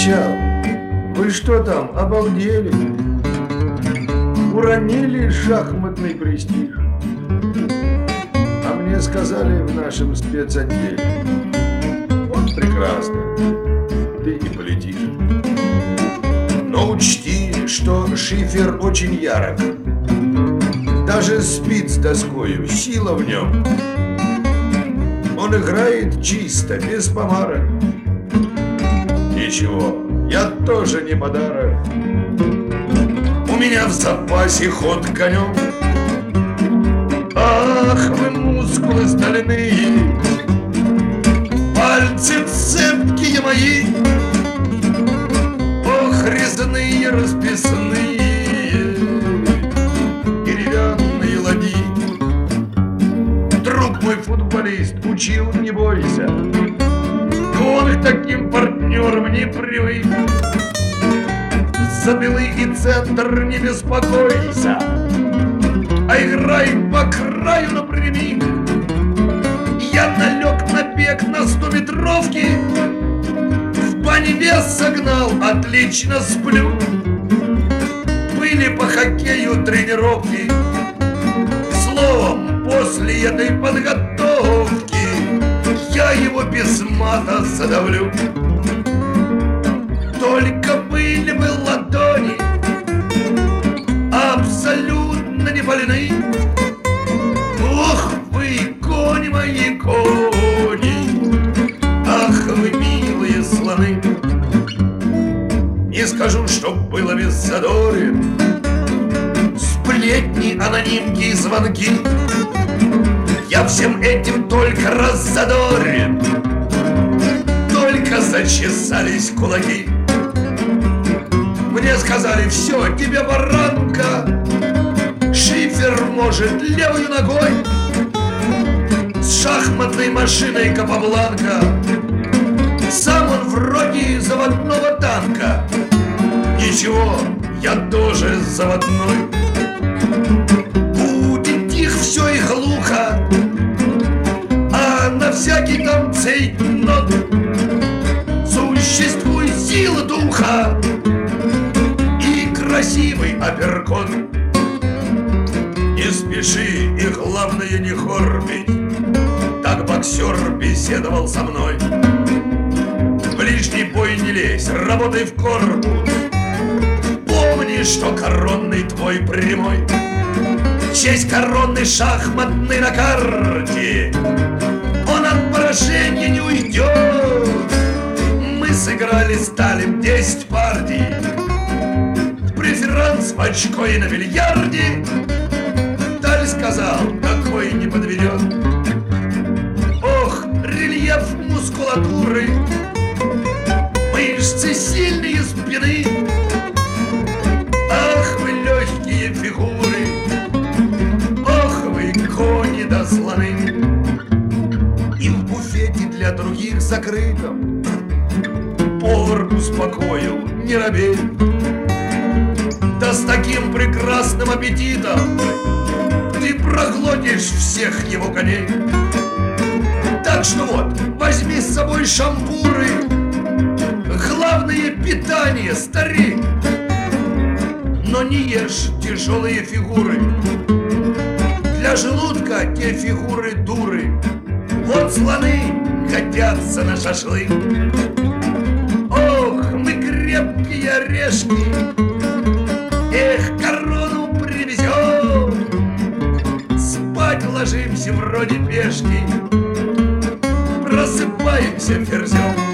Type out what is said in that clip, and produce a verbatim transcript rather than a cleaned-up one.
Отчал, вы что там, обалдели? Уронили шахматный престиж? А мне сказали в нашем спецотделе: вот прекрасно, ты не полетишь. Но учти, что шифер очень ярок. Даже спит с доскою, сила в нем. Он играет чисто, без помарок. Ничего, я тоже не подарок. У меня в запасе ход конем. Ах, вы мускулы стальные, пальцы цепкие мои, ох, резные, расписные, деревянные ладьи. Друг мой футболист учил: не бойся, он к таким партнерам не привык. За тылы и центр не беспокойся, а играй по краю напрямик. Я налег на бег на стометровке, в бане вес согнал, отлично сплю. Были по хоккею тренировки. Словом, после этой подготовки я его без мата задавлю. Только были бы ладони абсолютно не больны. Ох, вы, кони мои, кони, ах, вы, милые слоны. Не скажу, что было без задори, сплетни, анонимки и звонки. Я всем этим только раззадорен, только зачесались кулаки. Мне сказали: все, тебе баранка, шифер может левой ногой, с шахматной машиной Капабланка. Сам он вроде заводного танка. Ничего, я тоже заводной. Будет тихо все и глухо, а на всякий там цейтнот существует сила духа и красивый апперкот. Не спеши и, главное, не хорбить, так боксер беседовал со мной. В ближний бой не лезь, работай в корпус. Помни, что коронный твой прямой. Честь коронный шахматный на карте, он от поражения не уйдет. Мы сыграли с Талем десять партий, преферанс в очко и на бильярде. Таль сказал: такой не подведет. Ох, рельеф мускулатуры, мышцы сильные спины, ах, вы легкие фигуры, ох, вы кони да слоны. И в буфете для других закрытом повар успокоил: не робей, да с таким прекрасным аппетитом ты проглотишь всех его коней. Так что вот, возьми с собой шампуры, главное питание, старик. Но не ешь тяжелые фигуры, для желудка те фигуры дуры. Вот слоны годятся на шашлык. Ох, мы крепкие орешки, эх, корону привезем. Спать ложимся вроде пешки, просыпаемся ферзем.